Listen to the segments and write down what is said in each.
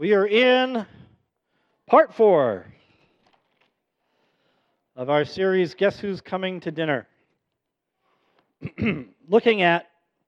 We are in part 4 of our series, Guess Who's Coming to Dinner? looking at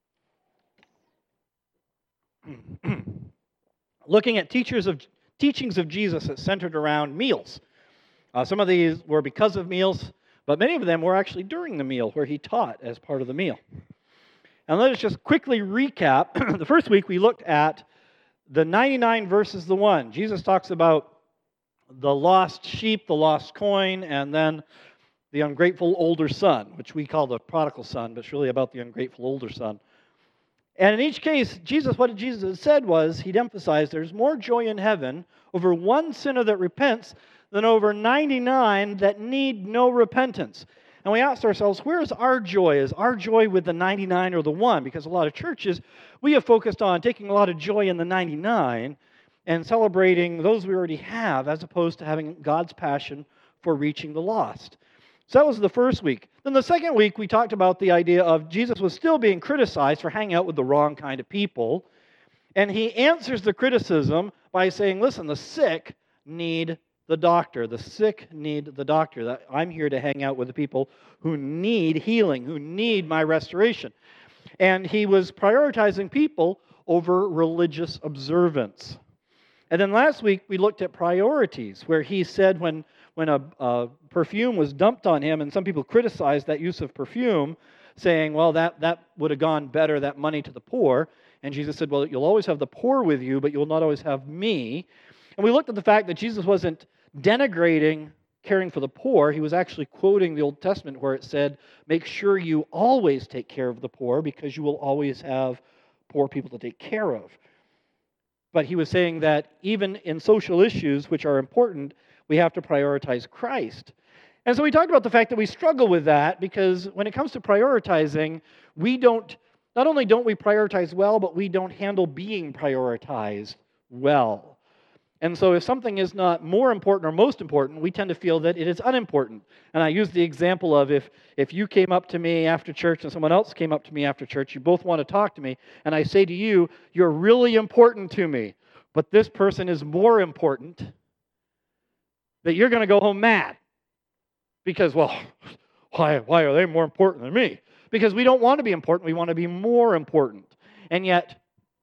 teachings of Jesus that centered around meals. Some of these were because of meals, but many of them were actually during the meal, where he taught as part of the meal. And let us just quickly recap. The first week we looked at the 99 versus the 1. Jesus talks about the lost sheep, the lost coin, and then the ungrateful older son, which we call the prodigal son, but it's really about the ungrateful older son. And in each case, what Jesus had said was, he'd emphasized there's more joy in heaven over one sinner that repents than over 99 that need no repentance. And we asked ourselves, where is our joy? Is our joy with the 99 or the 1? Because a lot of churches, we have focused on taking a lot of joy in the 99 and celebrating those we already have, as opposed to having God's passion for reaching the lost. So that was the first week. Then the second week, we talked about the idea of Jesus was still being criticized for hanging out with the wrong kind of people. And he answers the criticism by saying, listen, the sick need the doctor. The sick need the doctor. That I'm here to hang out with the people who need healing, who need my restoration. And he was prioritizing people over religious observance. And then last week we looked at priorities, where he said when a perfume was dumped on him, and some people criticized that use of perfume, saying, well, that would have gone better, that money to the poor. And Jesus said, well, you'll always have the poor with you, but you'll not always have me. And we looked at the fact that Jesus wasn't denigrating caring for the poor. He was actually quoting the Old Testament where it said, make sure you always take care of the poor, because you will always have poor people to take care of. But he was saying that even in social issues, which are important, we have to prioritize Christ. And so we talked about the fact that we struggle with that, because when it comes to prioritizing, not only don't we prioritize well, but we don't handle being prioritized well. And so if something is not more important or most important, we tend to feel that it is unimportant. And I use the example of if you came up to me after church and someone else came up to me after church, you both want to talk to me, and I say to you, you're really important to me, but this person is more important, that you're going to go home mad. Because, well, why are they more important than me? Because we don't want to be important, we want to be more important. And yet,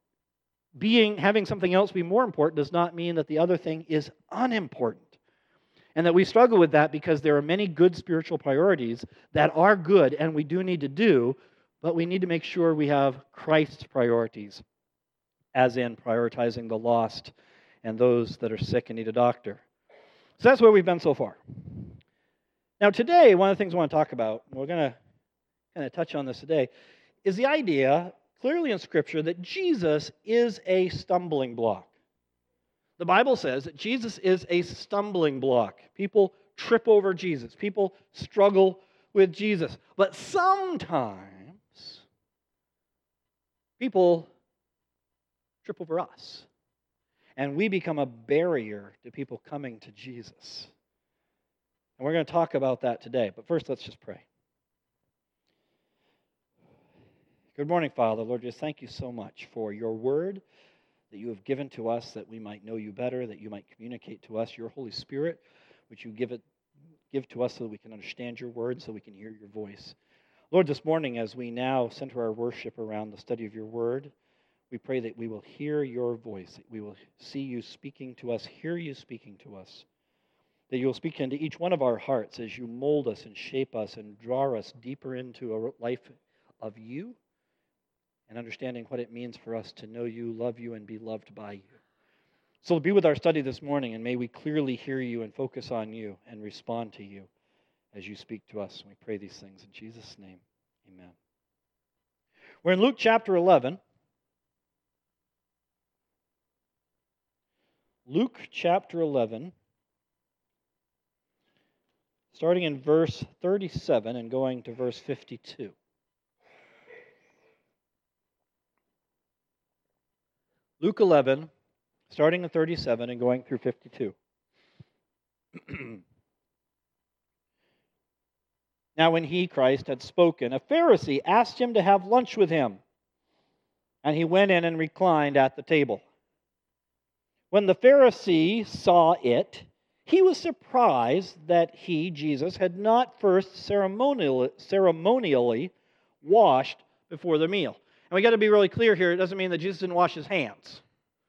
having something else be more important does not mean that the other thing is unimportant. And that we struggle with that because there are many good spiritual priorities that are good and we do need to do, but we need to make sure we have Christ's priorities, as in prioritizing the lost and those that are sick and need a doctor. So that's where we've been so far. Now today, one of the things I want to talk about, and we're going to kind of touch on this today, is the idea clearly in Scripture that Jesus is a stumbling block. The Bible says that Jesus is a stumbling block. People trip over Jesus. People struggle with Jesus. But sometimes people trip over us. And we become a barrier to people coming to Jesus. And we're going to talk about that today. But first, let's just pray. Good morning, Father. Lord, just thank you so much for your word that you have given to us, that we might know you better, that you might communicate to us your Holy Spirit, which you give to us so that we can understand your word, so we can hear your voice. Lord, this morning, as we now center our worship around the study of your word, we pray that we will hear your voice, that we will see you speaking to us, hear you speaking to us, that you will speak into each one of our hearts as you mold us and shape us and draw us deeper into a life of you, and understanding what it means for us to know you, love you, and be loved by you. So be with our study this morning, and may we clearly hear you and focus on you and respond to you as you speak to us. And we pray these things in Jesus' name. Amen. We're in Luke chapter 11. Luke chapter 11, starting in verse 37 and going to verse 52. Luke 11, starting at 37 and going through 52. Now when he, Christ, had spoken, a Pharisee asked him to have lunch with him. And he went in and reclined at the table. When the Pharisee saw it, he was surprised that he, Jesus, had not first ceremonially washed before the meal. And we got to be really clear here. It doesn't mean that Jesus didn't wash his hands,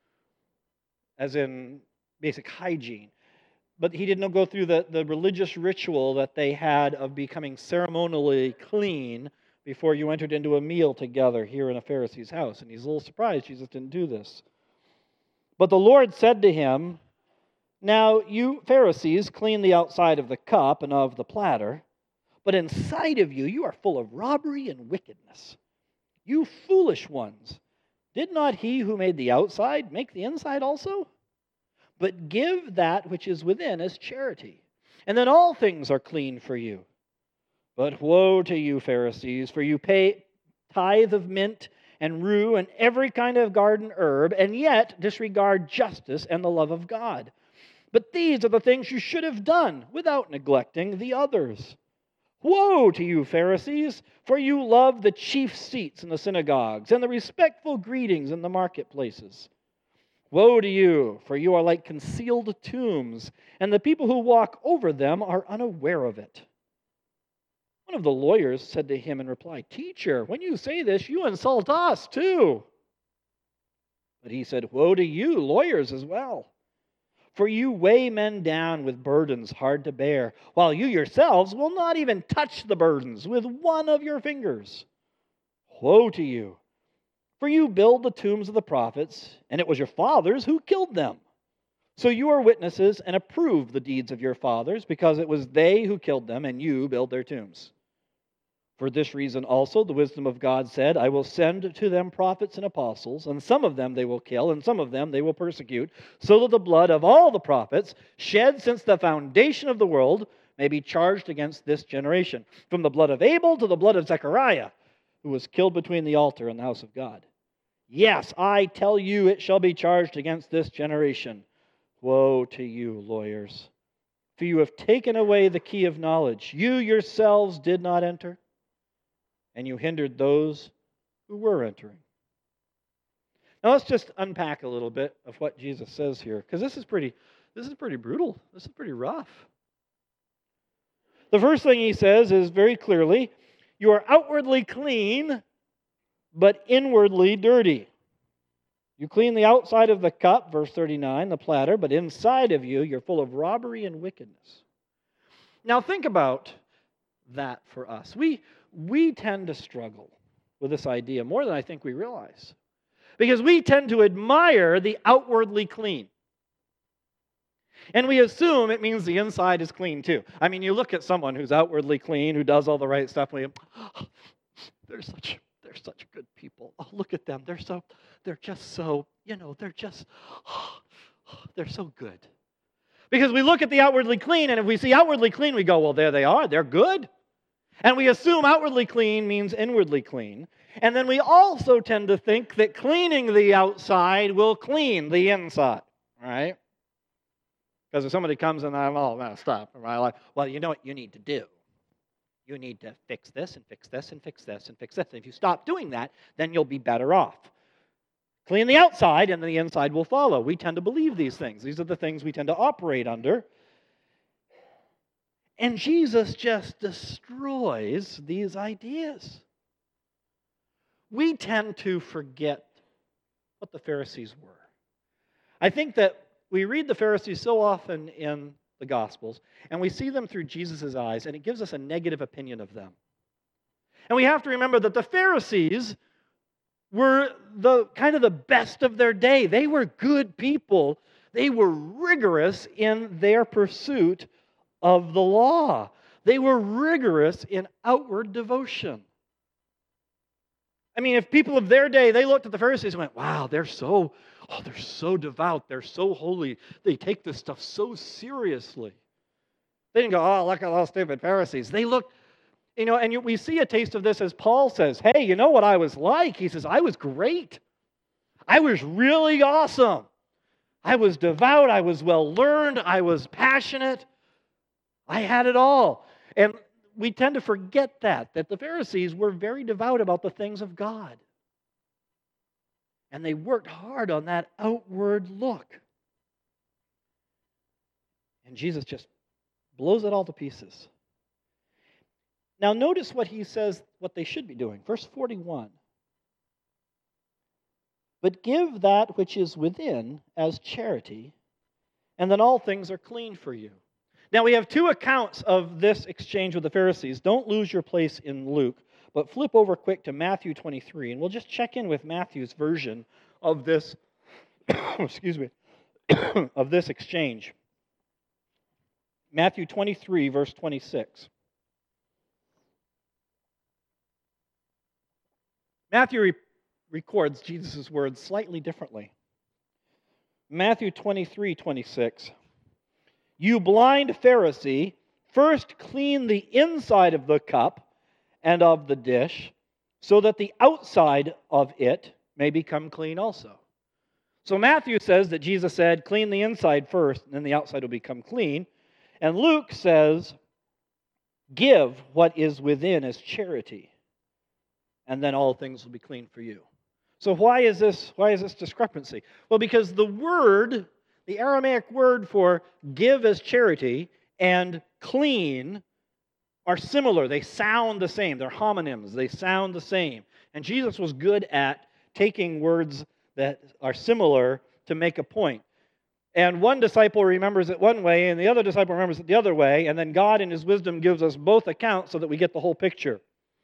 as in basic hygiene. But he didn't go through the religious ritual that they had of becoming ceremonially clean before you entered into a meal together here in a Pharisee's house. And he's a little surprised Jesus didn't do this. But the Lord said to him, "Now you Pharisees clean the outside of the cup and of the platter, but inside of you, you are full of robbery and wickedness. You foolish ones, did not he who made the outside make the inside also? But give that which is within as charity, and then all things are clean for you. But woe to you, Pharisees, for you pay tithe of mint and rue and every kind of garden herb, and yet disregard justice and the love of God. But these are the things you should have done without neglecting the others. Woe to you, Pharisees, for you love the chief seats in the synagogues and the respectful greetings in the marketplaces. Woe to you, for you are like concealed tombs, and the people who walk over them are unaware of it." One of the lawyers said to him in reply, "Teacher, when you say this, you insult us too." But he said, "Woe to you, lawyers as well. For you weigh men down with burdens hard to bear, while you yourselves will not even touch the burdens with one of your fingers. Woe to you, for you build the tombs of the prophets, and it was your fathers who killed them. So you are witnesses and approve the deeds of your fathers, because it was they who killed them, and you build their tombs. For this reason also the wisdom of God said, I will send to them prophets and apostles, and some of them they will kill, and some of them they will persecute, so that the blood of all the prophets shed since the foundation of the world may be charged against this generation, from the blood of Abel to the blood of Zechariah, who was killed between the altar and the house of God. Yes, I tell you, it shall be charged against this generation. Woe to you, lawyers, for you have taken away the key of knowledge. You yourselves did not enter, and you hindered those who were entering." Now let's just unpack a little bit of what Jesus says here, because this is pretty brutal. This is pretty rough. The first thing he says is very clearly, you are outwardly clean, but inwardly dirty. You clean the outside of the cup, verse 39, the platter, but inside of you, you're full of robbery and wickedness. Now think about that for us. We tend to struggle with this idea more than I think we realize, because we tend to admire the outwardly clean. And we assume it means the inside is clean too. I mean, you look at someone who's outwardly clean, who does all the right stuff, and they're such good people. Oh, look at them. They're so good. Because we look at the outwardly clean, and if we see outwardly clean, we go, well, there they are. They're good. And we assume outwardly clean means inwardly clean. And then we also tend to think that cleaning the outside will clean the inside, right? Because if somebody comes and I'm all messed up, right? Like, well, you know what you need to do? You need to fix this and fix this and fix this and fix this. And if you stop doing that, then you'll be better off. Clean the outside and the inside will follow. We tend to believe these things. These are the things we tend to operate under. And Jesus just destroys these ideas. We tend to forget what the Pharisees were. I think that we read the Pharisees so often in the Gospels, and we see them through Jesus' eyes, and it gives us a negative opinion of them. And we have to remember that the Pharisees were the kind of the best of their day. They were good people. They were rigorous in their pursuit of the law. They were rigorous in outward devotion. I mean, if people of their day, they looked at the Pharisees and went, wow, they're so devout, they're so holy, they take this stuff so seriously. They didn't go, oh, look at those stupid Pharisees. They looked, and we see a taste of this as Paul says, hey, you know what I was like? He says, I was great. I was really awesome. I was devout, I was well-learned, I was passionate. I had it all. And we tend to forget that the Pharisees were very devout about the things of God. And they worked hard on that outward look. And Jesus just blows it all to pieces. Now notice what he says, what they should be doing. Verse 41. But give that which is within as charity, and then all things are clean for you. Now we have two accounts of this exchange with the Pharisees. Don't lose your place in Luke, but flip over quick to Matthew 23, and we'll just check in with Matthew's version of this, excuse me, of this exchange. Matthew 23, verse 26. Matthew records Jesus' words slightly differently. Matthew 23, 26. You blind Pharisee, first clean the inside of the cup and of the dish, so that the outside of it may become clean also. So Matthew says that Jesus said, clean the inside first, and then the outside will become clean. And Luke says, give what is within as charity, and then all things will be clean for you. So why is this discrepancy? Well, because the Aramaic word for give as charity and clean are similar. They sound the same. They're homonyms. They sound the same. And Jesus was good at taking words that are similar to make a point. And one disciple remembers it one way, and the other disciple remembers it the other way, and then God in His wisdom gives us both accounts so that we get the whole picture.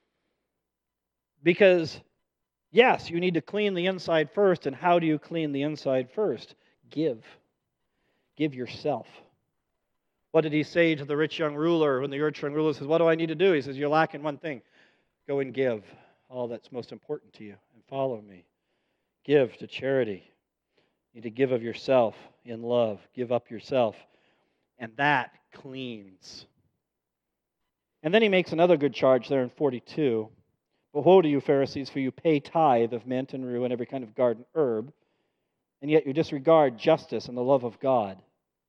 Because, yes, you need to clean the inside first, and how do you clean the inside first? Give. Give yourself. What did He say to the rich young ruler when the rich young ruler says, what do I need to do? He says, you're lacking one thing. Go and give all that's most important to you and follow me. Give to charity. You need to give of yourself in love. Give up yourself. And that cleans. And then He makes another good charge there in 42. But woe to you, Pharisees, for you pay tithe of mint and rue and every kind of garden herb, and yet you disregard justice and the love of God.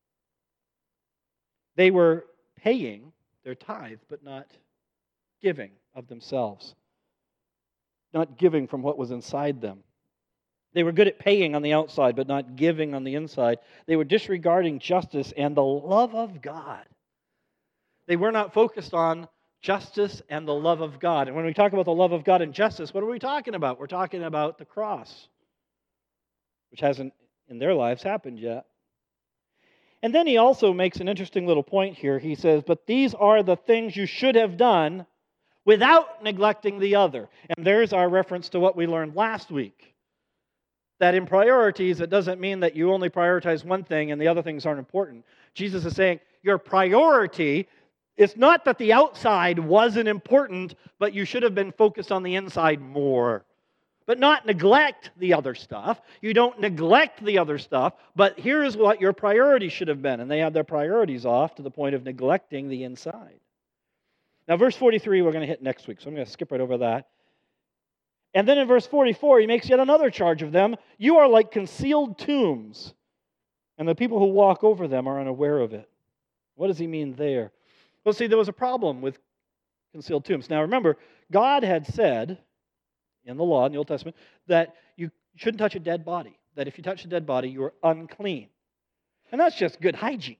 They were paying their tithe, but not giving of themselves. Not giving from what was inside them. They were good at paying on the outside, but not giving on the inside. They were disregarding justice and the love of God. They were not focused on justice and the love of God. And when we talk about the love of God and justice, what are we talking about? We're talking about the cross, which hasn't in their lives happened yet. And then he also makes an interesting little point here. He says, but these are the things you should have done without neglecting the other. And there's our reference to what we learned last week. That in priorities, it doesn't mean that you only prioritize one thing and the other things aren't important. Jesus is saying your priority, it's not that the outside wasn't important, but you should have been focused on the inside more. But not neglect the other stuff. You don't neglect the other stuff, but here's what your priority should have been. And they had their priorities off to the point of neglecting the inside. Now, verse 43 we're going to hit next week, so I'm going to skip right over that. And then in verse 44, he makes yet another charge of them. You are like concealed tombs, and the people who walk over them are unaware of it. What does he mean there? Well, see, there was a problem with concealed tombs. Now, remember, God had said in the law, in the Old Testament, that you shouldn't touch a dead body. That if you touch a dead body, you are unclean. And that's just good hygiene.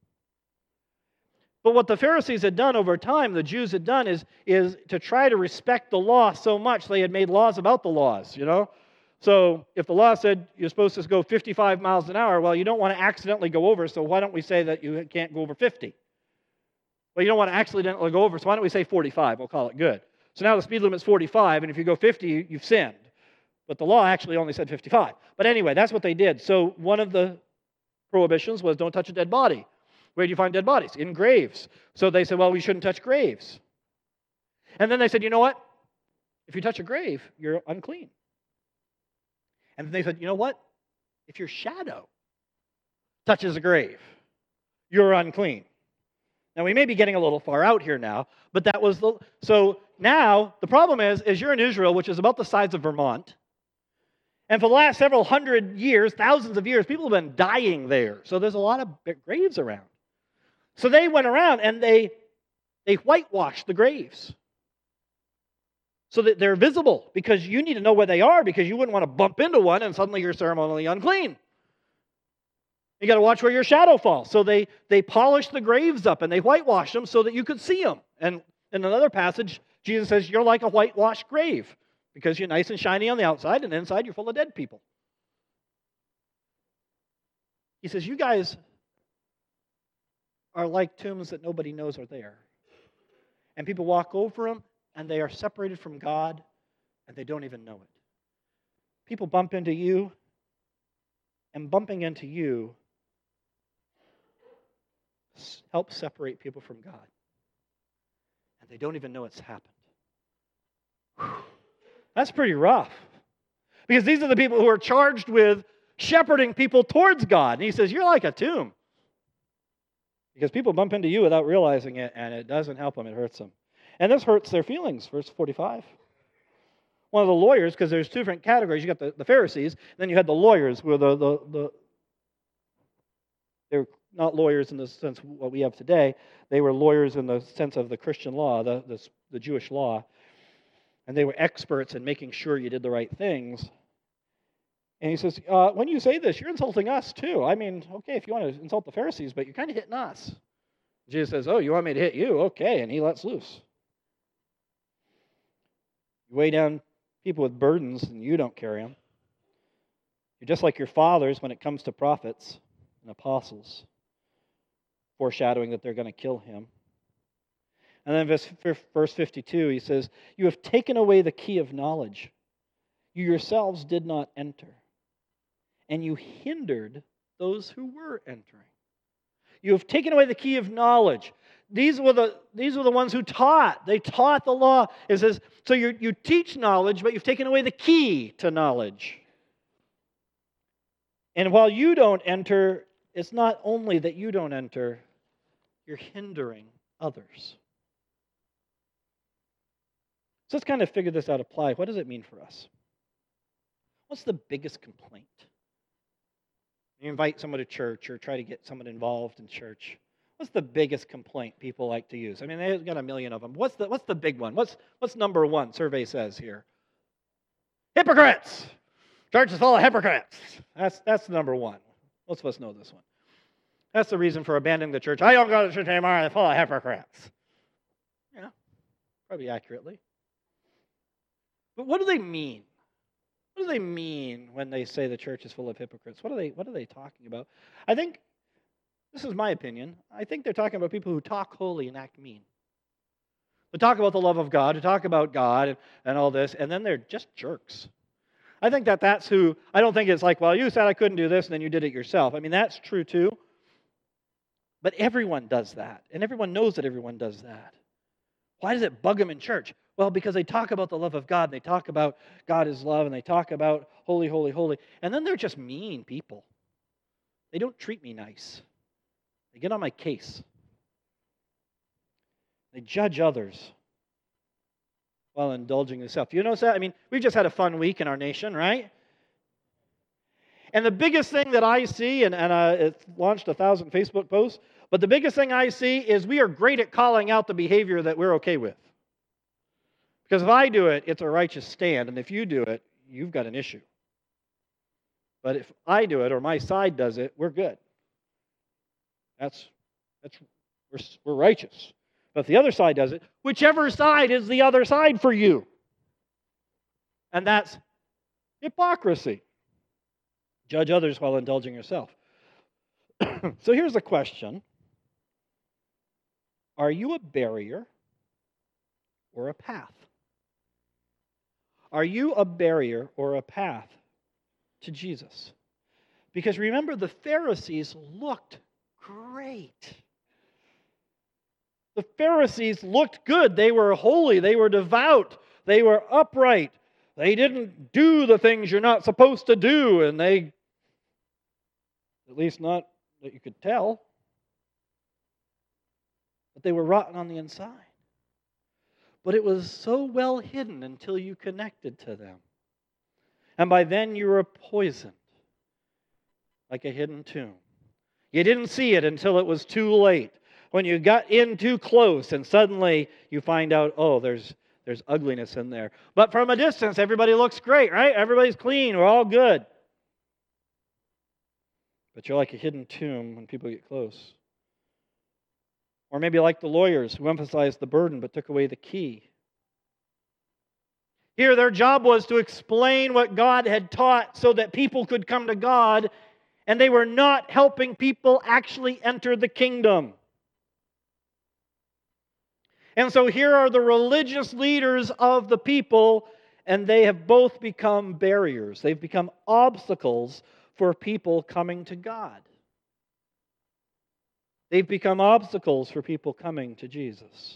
But what the Pharisees had done over time, the Jews had done, is to try to respect the law so much, they had made laws about the laws, you know? So if the law said you're supposed to go 55 miles an hour, well, you don't want to accidentally go over, so why don't we say that you can't go over 50? Well, you don't want to accidentally go over, so why don't we say 45? We'll call it good. So now the speed limit's 45, and if you go 50, you've sinned. But the law actually only said 55. But anyway, that's what they did. So one of the prohibitions was don't touch a dead body. Where do you find dead bodies? In graves. So they said, well, we shouldn't touch graves. And then they said, you know what? If you touch a grave, you're unclean. And then they said, you know what? If your shadow touches a grave, you're unclean. Now, we may be getting a little far out here now, but that was the... So now, the problem is you're in Israel, which is about the size of Vermont. And for the last several hundred years, thousands of years, people have been dying there. So there's a lot of graves around. So they went around and they whitewashed the graves so that they're visible, because you need to know where they are, because you wouldn't want to bump into one and suddenly you're ceremonially unclean. You got to watch where your shadow falls. So they polished the graves up and they whitewashed them so that you could see them. And in another passage, Jesus says, you're like a whitewashed grave because you're nice and shiny on the outside and inside you're full of dead people. He says, you guys are like tombs that nobody knows are there. And people walk over them and they are separated from God and they don't even know it. People bump into you, and bumping into you helps separate people from God. And they don't even know it's happened. Whew. That's pretty rough. Because these are the people who are charged with shepherding people towards God. And he says, you're like a tomb. Because people bump into you without realizing it, and it doesn't help them, it hurts them. And this hurts their feelings, verse 45. One of the lawyers, because there's two different categories. You got the Pharisees, then you had the lawyers, who were they were not lawyers in the sense of what we have today. They were lawyers in the sense of the Christian law, the Jewish law. And they were experts in making sure you did the right things. And he says, when you say this, you're insulting us too. I mean, okay, if you want to insult the Pharisees, but you're kind of hitting us. Jesus says, oh, you want me to hit you? Okay, and he lets loose. You weigh down people with burdens and you don't carry them. You're just like your fathers when it comes to prophets and apostles, foreshadowing that they're going to kill him. And then verse 52, he says, you have taken away the key of knowledge. You yourselves did not enter, and you hindered those who were entering. You have taken away the key of knowledge. These were the ones who taught. They taught the law. It says, so you teach knowledge, but you've taken away the key to knowledge. And while you don't enter, it's not only that you don't enter, you're hindering others. So let's kind of figure this out, apply. What does it mean for us? What's the biggest complaint? You invite someone to church or try to get someone involved in church. What's the biggest complaint people like to use? I mean, they've got a million of them. What's the big one? What's number one? Survey says here. Hypocrites! Church is full of hypocrites. That's number one. Most of us know this one. That's the reason for abandoning the church. I don't go to church anymore. They're full of hypocrites. Yeah, probably accurately. But what do they mean? What do they mean when they say the church is full of hypocrites? What are they talking about? I think, this is my opinion, I think they're talking about people who talk holy and act mean. They talk about the love of God, who talk about God and all this, and then they're just jerks. I think that's who, I don't think it's like, well, you said I couldn't do this, and then you did it yourself. I mean, that's true too. But everyone does that, and everyone knows that everyone does that. Why does it bug them in church? Well, because they talk about the love of God, and they talk about God is love, and they talk about holy, holy, holy, and then they're just mean people. They don't treat me nice. They get on my case. They judge others while indulging themselves. You notice that? I mean, we've just had a fun week in our nation, right? And the biggest thing that I see, and it's launched 1,000 Facebook posts, but the biggest thing I see is we are great at calling out the behavior that we're okay with. Because if I do it, it's a righteous stand, and if you do it, you've got an issue. But if I do it or my side does it, we're good. We're righteous. But if the other side does it, whichever side is the other side for you. And that's hypocrisy. Judge others while indulging yourself. So here's the question. Are you a barrier or a path? Are you a barrier or a path to Jesus? Because remember, the Pharisees looked great. The Pharisees looked good. They were holy. They were devout. They were upright. They didn't do the things you're not supposed to do, and they, at least not that you could tell, but they were rotten on the inside. But it was so well hidden until you connected to them. And by then you were poisoned, like a hidden tomb. You didn't see it until it was too late. When you got in too close and suddenly you find out, oh, there's ugliness in there. But from a distance, everybody looks great, right? Everybody's clean. We're all good. but you're like a hidden tomb when people get close. Or maybe like the lawyers who emphasized the burden but took away the key. Here, their job was to explain what God had taught so that people could come to God, and they were not helping people actually enter the kingdom. And so here are the religious leaders of the people, and they have both become barriers. They've become obstacles for people coming to God. They've become obstacles for people coming to Jesus.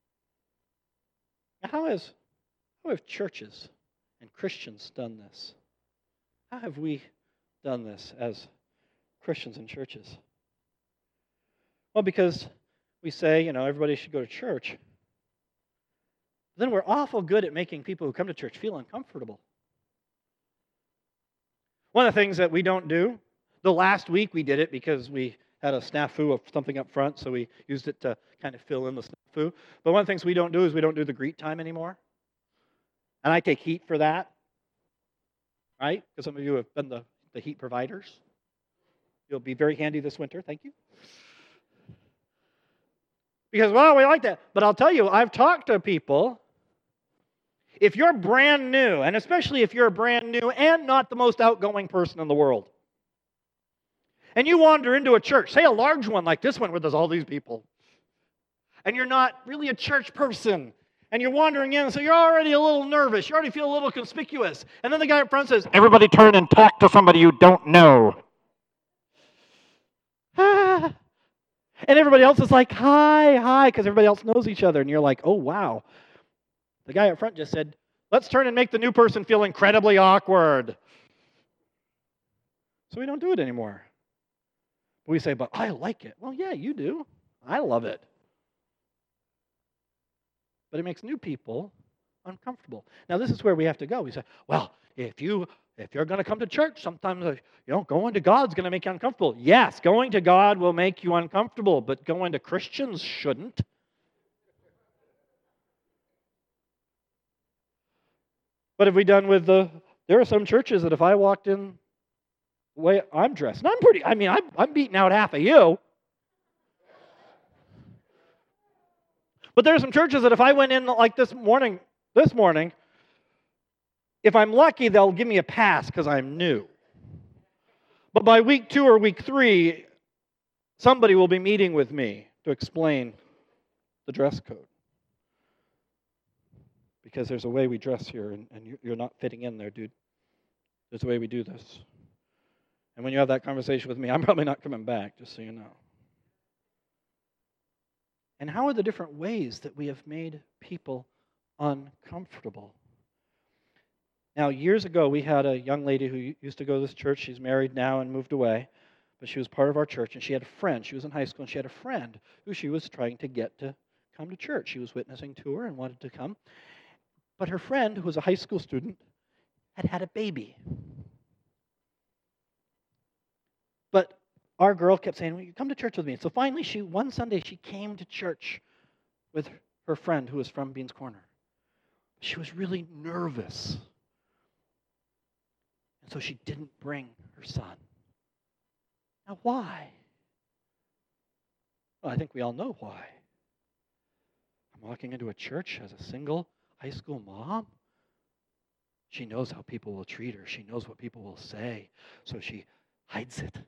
Now, how have churches and Christians done this? How have we done this as Christians and churches? Well, because we say, everybody should go to church. Then we're awful good at making people who come to church feel uncomfortable. One of the things that we don't do, the last week we did it because we had a snafu of something up front, so we used it to kind of fill in the snafu. But one of the things we don't do is we don't do the greet time anymore. And I take heat for that, right? Because some of you have been the heat providers. You'll be very handy this winter. Thank you. Because, we like that. But I'll tell you, I've talked to people. If you're brand new, and especially if you're brand new and not the most outgoing person in the world, and you wander into a church, say a large one like this one where there's all these people, and you're not really a church person, and you're wandering in, so you're already a little nervous, you already feel a little conspicuous, and then the guy up front says, "Everybody turn and talk to somebody you don't know." And everybody else is like, hi, because everybody else knows each other, and you're like, oh, wow. The guy up front just said, "Let's turn and make the new person feel incredibly awkward." So we don't do it anymore. We say, "But I like it." Well, yeah, you do. I love it. But it makes new people uncomfortable. Now, this is where we have to go. We say, well, if you're going to come to church, sometimes going to God's going to make you uncomfortable. Yes, going to God will make you uncomfortable, but going to Christians shouldn't. What have we done with there are some churches that if I walked in the way I'm dressed, and I'm beating out half of you. But there are some churches that if I went in like this morning, if I'm lucky, they'll give me a pass because I'm new. But by week 2 or week 3, somebody will be meeting with me to explain the dress code. Because there's a way we dress here, and you're not fitting in there, dude. There's a way we do this. And when you have that conversation with me, I'm probably not coming back, just so you know. And how are the different ways that we have made people uncomfortable? Now, years ago, we had a young lady who used to go to this church. She's married now and moved away. But she was part of our church, and she had a friend. She was in high school, and she had a friend who she was trying to get to come to church. She was witnessing to her and wanted to come. But her friend, who was a high school student, had a baby. But our girl kept saying, "Well, you come to church with me." And so finally, one Sunday, she came to church with her friend who was from Beans Corner. She was really nervous. And so she didn't bring her son. Now, why? Well, I think we all know why. I'm walking into a church as a single high school mom. She knows how people will treat her. She knows what people will say. So she hides it.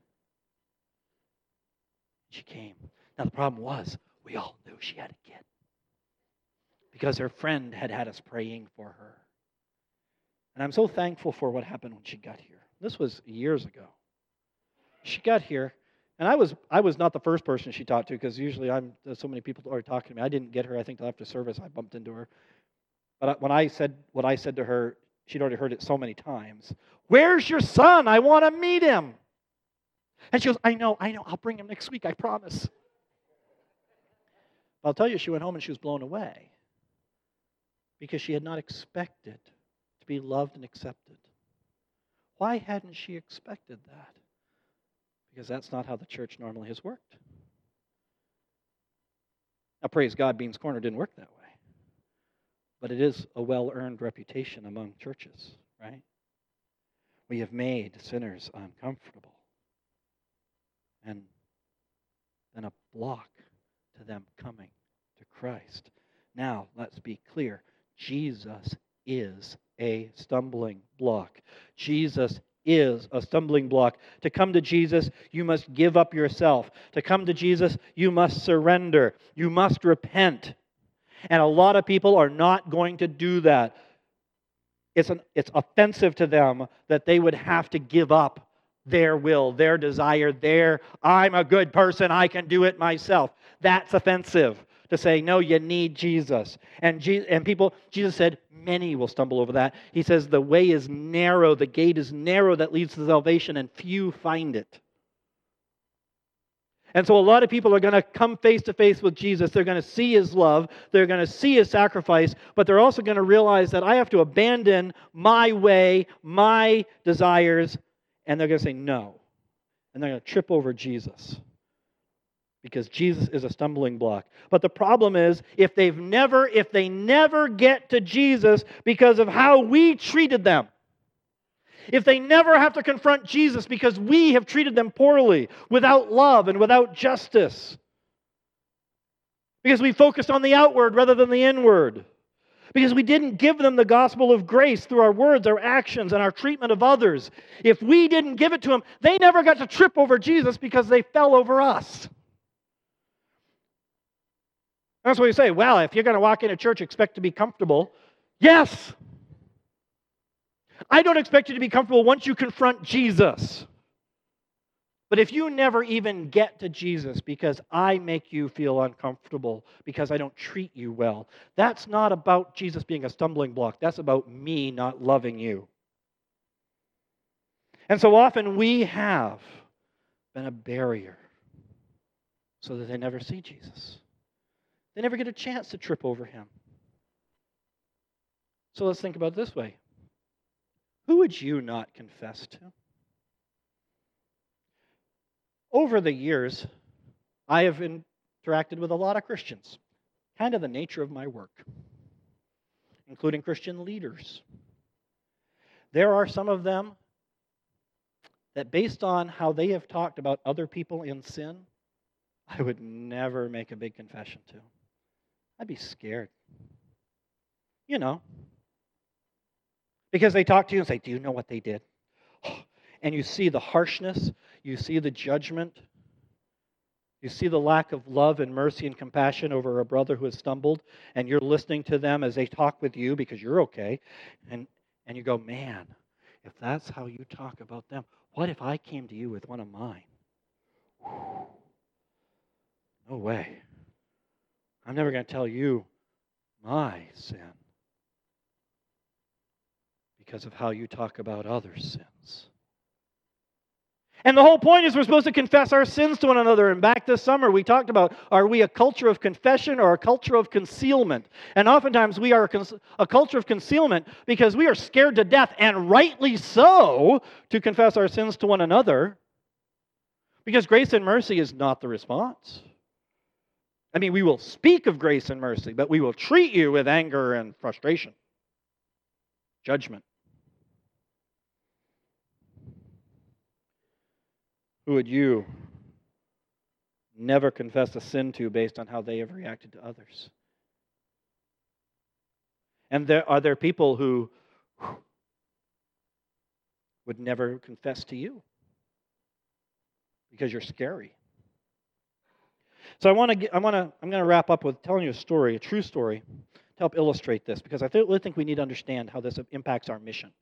She came. Now, the problem was, we all knew she had a kid. Because her friend had us praying for her. And I'm so thankful for what happened when she got here. This was years ago. She got here, and I was not the first person she talked to, because usually there's so many people already talking to me. I didn't get her, I think, till after service. I bumped into her. But when I said what I said to her, she'd already heard it so many times. "Where's your son? I want to meet him." And she goes, I know, I'll bring him next week, I promise. I'll tell you, she went home and she was blown away. Because she had not expected to be loved and accepted. Why hadn't she expected that? Because that's not how the church normally has worked. Now, praise God, Beans Corner didn't work that way. But it is a well-earned reputation among churches, right? We have made sinners uncomfortable. and then a block to them coming to Christ. Now, let's be clear. Jesus is a stumbling block. Jesus is a stumbling block. To come to Jesus, you must give up yourself. To come to Jesus, you must surrender. You must repent. And a lot of people are not going to do that. It's offensive to them that they would have to give up their will, their desire, I'm a good person, I can do it myself. That's offensive to say, no, you need Jesus. And Jesus said, many will stumble over that. He says, the way is narrow, the gate is narrow that leads to salvation, and few find it. And so a lot of people are going to come face to face with Jesus. They're going to see His love. They're going to see His sacrifice. But they're also going to realize that I have to abandon my way, my desires. And they're going to say no. And they're going to trip over Jesus. Because Jesus is a stumbling block. But the problem is, if they never get to Jesus because of how we treated them, if they never have to confront Jesus because we have treated them poorly, without love and without justice, because we focused on the outward rather than the inward, because we didn't give them the gospel of grace through our words, our actions, and our treatment of others, if we didn't give it to them, they never got to trip over Jesus because they fell over us. That's what you say, well, if you're going to walk into church, expect to be comfortable. Yes! I don't expect you to be comfortable once you confront Jesus. But if you never even get to Jesus because I make you feel uncomfortable, because I don't treat you well, that's not about Jesus being a stumbling block. That's about me not loving you. And so often we have been a barrier so that they never see Jesus. They never get a chance to trip over Him. So let's think about it this way. Who would you not confess to? Over the years, I have interacted with a lot of Christians, kind of the nature of my work, including Christian leaders. There are some of them that, based on how they have talked about other people in sin, I would never make a big confession to. I'd be scared. You know. Because they talk to you and say, do you know what they did? And you see the harshness, you see the judgment, you see the lack of love and mercy and compassion over a brother who has stumbled, and you're listening to them as they talk with you because you're okay, and you go, man, if that's how you talk about them, what if I came to you with one of mine? No way. I'm never going to tell you my sin because of how you talk about other sins. And the whole point is we're supposed to confess our sins to one another. And back this summer we talked about, are we a culture of confession or a culture of concealment? And oftentimes we are a culture of concealment because we are scared to death, and rightly so, to confess our sins to one another. Because grace and mercy is not the response. I mean, we will speak of grace and mercy, but we will treat you with anger and frustration, judgment. Who would you never confess a sin to based on how they have reacted to others? And are there people who would never confess to you because you're scary? So I'm going to wrap up with telling you a story, a true story, to help illustrate this, because I really think we need to understand how this impacts our mission.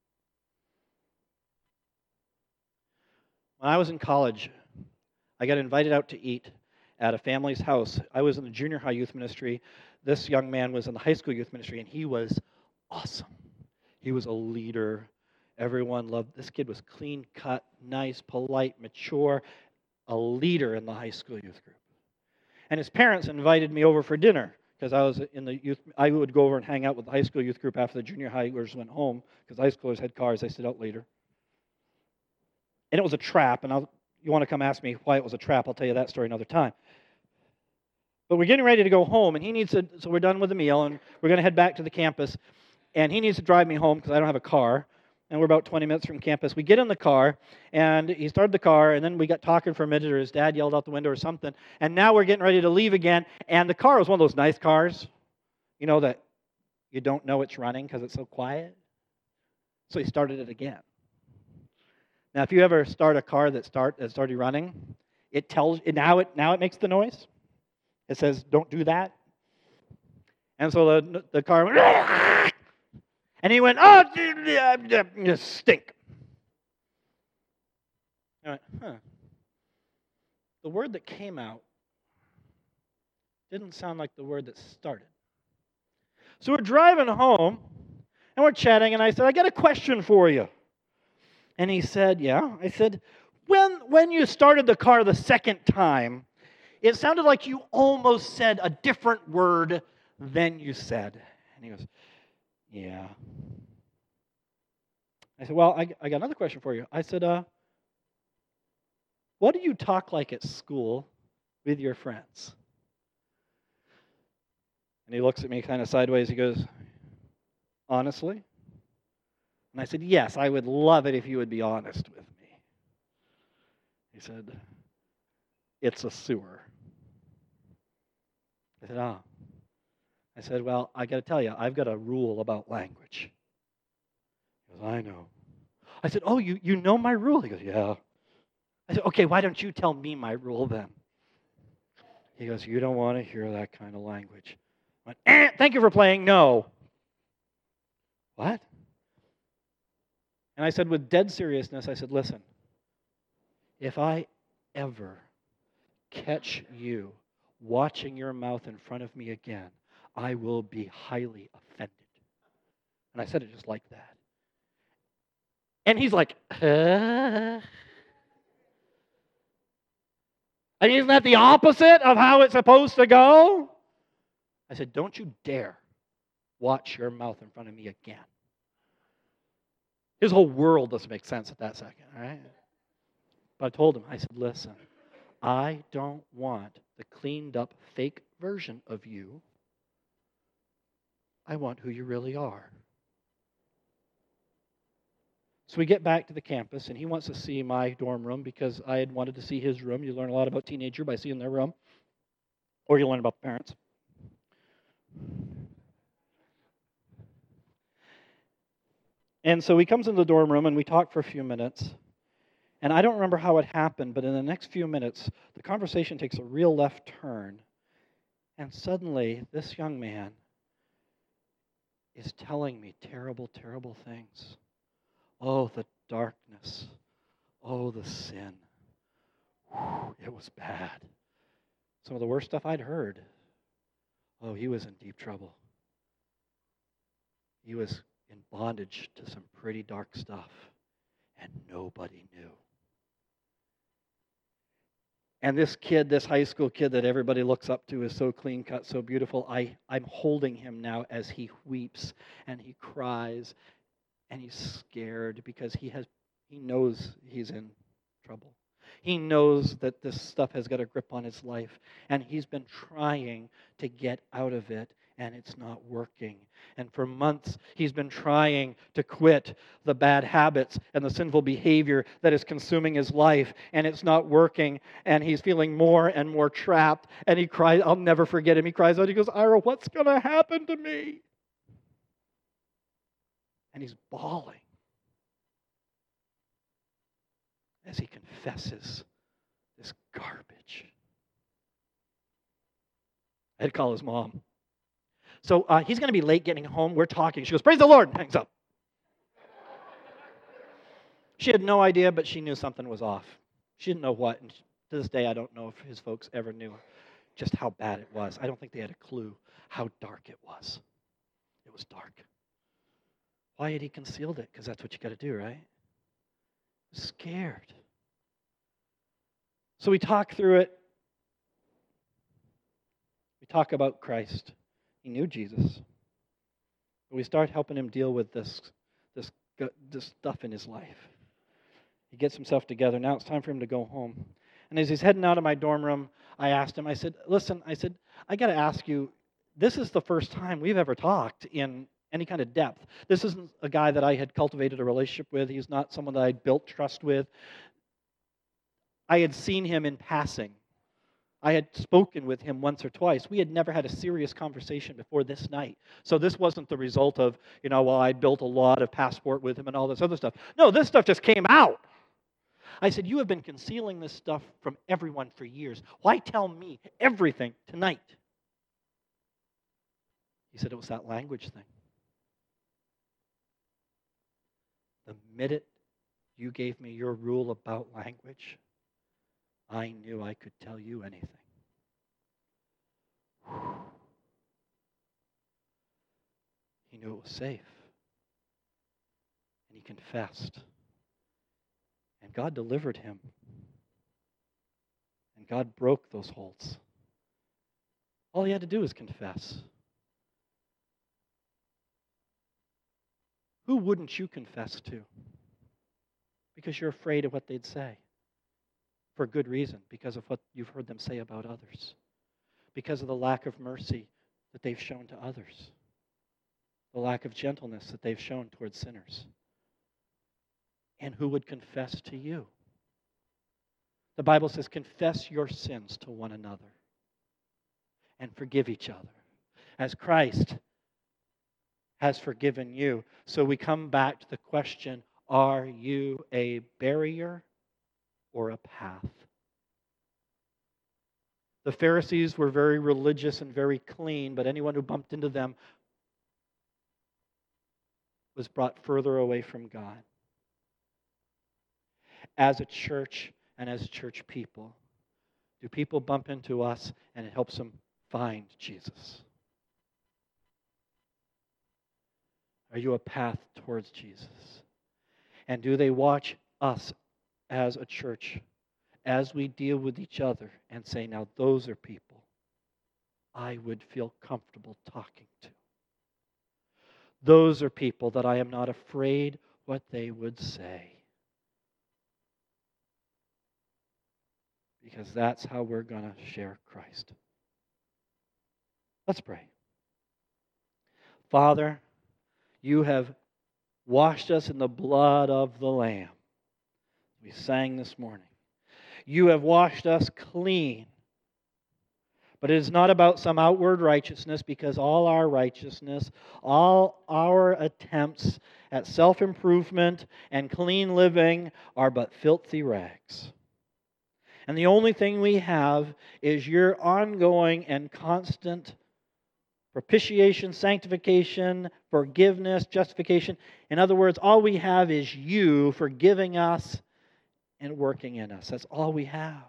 When I was in college, I got invited out to eat at a family's house. I was in the junior high youth ministry. This young man was in the high school youth ministry, and he was awesome. He was a leader. Everyone loved. This kid was clean cut, nice, polite, mature, a leader in the high school youth group. And his parents invited me over for dinner because I was in the youth. I would go over and hang out with the high school youth group after the junior highers went home because high schoolers had cars. They stayed out later. And it was a trap, and you want to come ask me why it was a trap, I'll tell you that story another time. But we're getting ready to go home, and so we're done with the meal, and we're going to head back to the campus, and he needs to drive me home because I don't have a car. and we're about 20 minutes from campus. We get in the car, and he started the car, and then we got talking for a minute, or his dad yelled out the window or something, and now we're getting ready to leave again, and the car was one of those nice cars, that you don't know it's running because it's so quiet. So he started it again. Now, if you ever start a car that's already running, it tells now it makes the noise. It says, "Don't do that." And so the car went, and he went, "Oh, you stink." I went, The word that came out didn't sound like the word that started. So we're driving home, and we're chatting, and I said, "I got a question for you." And he said, "Yeah." I said, when you started the car the second time, it sounded like you almost said a different word than you said. And he goes, "Yeah." I said, "Well, I got another question for you." I said, "What do you talk like at school with your friends?" And he looks at me kind of sideways. He goes, "Honestly?" And I said, "Yes, I would love it if you would be honest with me." He said, "It's a sewer." I said, "Ah." I said, "Well, I got to tell you, I've got a rule about language." He goes, "I know." I said, "Oh, you know my rule?" He goes, "Yeah." I said, "Okay, why don't you tell me my rule then?" He goes, "You don't want to hear that kind of language." I went, "Thank you for playing no." What? And I said with dead seriousness, I said, "Listen, if I ever catch you watching your mouth in front of me again, I will be highly offended." And I said it just like that. And he's like, huh? I mean, isn't that the opposite of how it's supposed to go? I said, "Don't you dare watch your mouth in front of me again." His whole world doesn't make sense at that second, all right? But I told him, I said, "Listen, I don't want the cleaned up fake version of you. I want who you really are." So we get back to the campus, and he wants to see my dorm room because I had wanted to see his room. You learn a lot about teenager by seeing their room, or you learn about the parents. And so he comes into the dorm room, and we talk for a few minutes. And I don't remember how it happened, but in the next few minutes, the conversation takes a real left turn. And suddenly, this young man is telling me terrible, terrible things. Oh, the darkness. Oh, the sin. Whew, it was bad. Some of the worst stuff I'd heard. Oh, he was in deep trouble. He was in bondage to some pretty dark stuff, and nobody knew. And this kid, this high school kid that everybody looks up to, is so clean cut, so beautiful. I'm holding him now as he weeps and he cries and he's scared because he knows he's in trouble. He knows that this stuff has got a grip on his life, and he's been trying to get out of it, and it's not working. And for months, he's been trying to quit the bad habits and the sinful behavior that is consuming his life, and it's not working, and he's feeling more and more trapped, and he cries, I'll never forget him, he cries out, he goes, "Ira, what's going to happen to me?" And he's bawling as he confesses this garbage. I had to call his mom. So he's going to be late getting home. We're talking. She goes, "Praise the Lord," and hangs up. She had no idea, but she knew something was off. She didn't know what. And to this day, I don't know if his folks ever knew just how bad it was. I don't think they had a clue how dark it was. It was dark. Why had he concealed it? Because that's what you got to do, right? He was scared. So we talk through it. We talk about Christ. He knew Jesus. But we start helping him deal with this stuff in his life. He gets himself together. Now it's time for him to go home. And as he's heading out of my dorm room, I asked him, I said, "Listen," I said, "I got to ask you, this is the first time we've ever talked in any kind of depth. This isn't a guy that I had cultivated a relationship with. He's not someone that I'd built trust with. I had seen him in passing. I had spoken with him once or twice. We had never had a serious conversation before this night. So this wasn't the result of, well, I built a lot of passport with him and all this other stuff. No, this stuff just came out. I said, you have been concealing this stuff from everyone for years. Why tell me everything tonight? He said, it was that language thing. The minute you gave me your rule about language, I knew I could tell you anything. He knew it was safe. And he confessed. And God delivered him. And God broke those holds. All he had to do was confess. Who wouldn't you confess to? Because you're afraid of what they'd say. For good reason, because of what you've heard them say about others. Because of the lack of mercy that they've shown to others. The lack of gentleness that they've shown towards sinners. And who would confess to you? The Bible says, confess your sins to one another and forgive each other, as Christ has forgiven you. So we come back to the question, are you a barrier or a path? The Pharisees were very religious and very clean, but anyone who bumped into them was brought further away from God. As a church and as church people, do people bump into us and it helps them find Jesus? Are you a path towards Jesus? And do they watch us as a church as we deal with each other and say, now those are people I would feel comfortable talking to. Those are people that I am not afraid what they would say. Because that's how we're going to share Christ. Let's pray. Father, you have washed us in the blood of the Lamb. We sang this morning. You have washed us clean. But it is not about some outward righteousness, because all our righteousness, all our attempts at self-improvement and clean living are but filthy rags. And the only thing we have is your ongoing and constant propitiation, sanctification, forgiveness, justification. In other words, all we have is you forgiving us and working in us. That's all we have.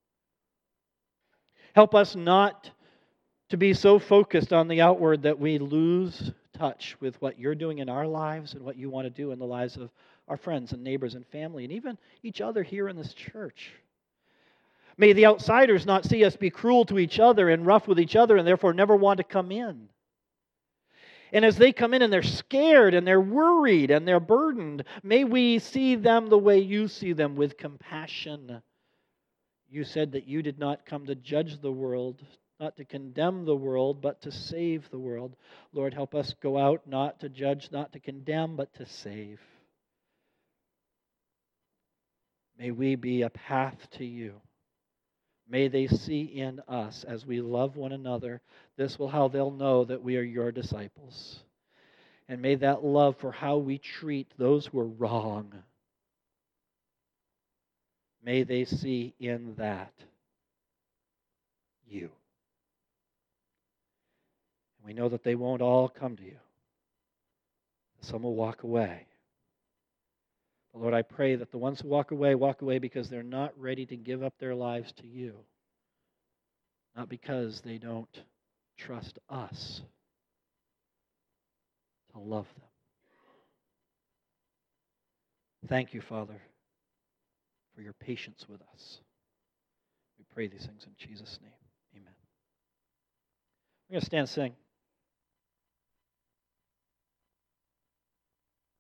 Help us not to be so focused on the outward that we lose touch with what you're doing in our lives and what you want to do in the lives of our friends and neighbors and family and even each other here in this church. May the outsiders not see us be cruel to each other and rough with each other and therefore never want to come in. And as they come in and they're scared and they're worried and they're burdened, may we see them the way you see them, with compassion. You said that you did not come to judge the world, not to condemn the world, but to save the world. Lord, help us go out not to judge, not to condemn, but to save. May we be a path to you. May they see in us, as we love one another, this will how they'll know that we are your disciples. And may that love for how we treat those who are wrong, may they see in that you. And we know that they won't all come to you. Some will walk away. But Lord, I pray that the ones who walk away because they're not ready to give up their lives to you. Not because they don't trust us to love them. Thank you, Father, for your patience with us. We pray these things in Jesus' name. Amen. We're going to stand and sing.